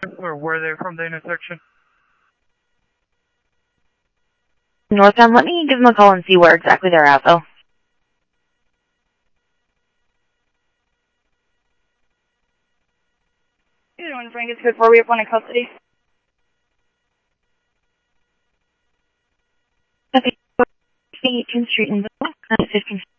Or were they from the intersection? Northbound, let me give them a call and see where exactly they're at, though. Hey, doing, Frank? It's good for we have one in custody. Okay, 18th Street in the 15th.